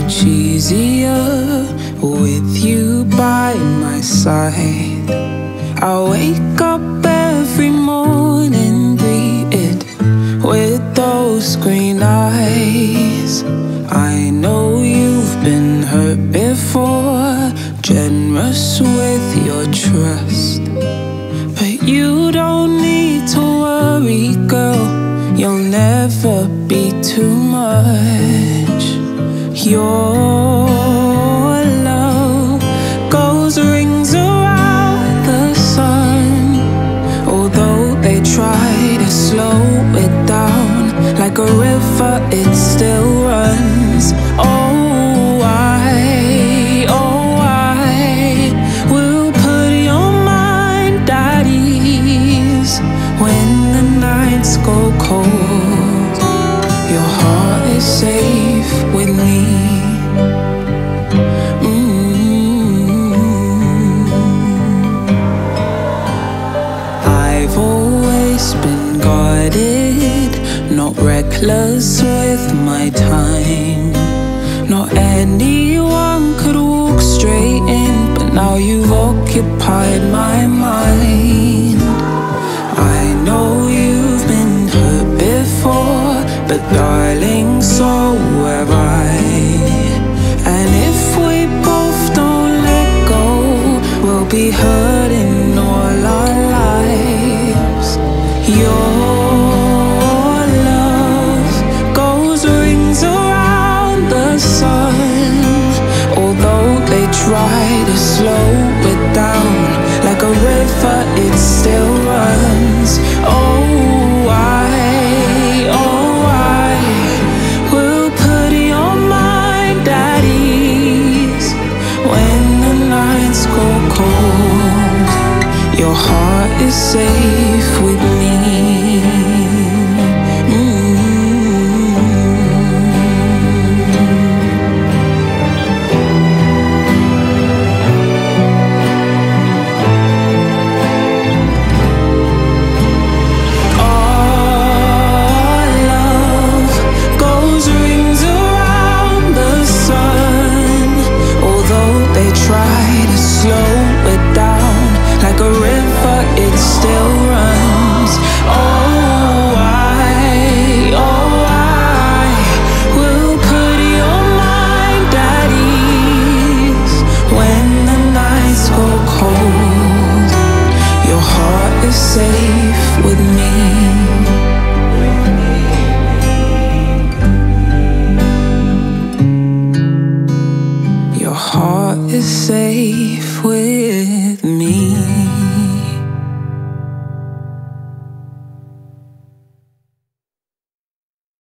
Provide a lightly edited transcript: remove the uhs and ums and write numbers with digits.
much easier with you by my side. I wake up every morning greeted with those green eyes. I know you've been hurt before, generous with your trust, but you don't need to worry, girl, you'll never be too much. Your love goes rings around the sun, although they try to slow it down. Like a river it still runs. Oh, I will put your mind at ease when the nights go cold. Your heart is safe with me. I've always been guarded, not reckless with my time. Not anyone could walk straight in, but now you've occupied my mind. I know you've been hurt before, but darling, so have I. And if we both don't let go, we'll be hurting all our lives. Your love goes rings around the sun, although they try to slow it down. Like a river it still runs. Oh, I will put your mind at ease when the nights go cold. Your heart is safe with me. Safe with me. Your heart is safe with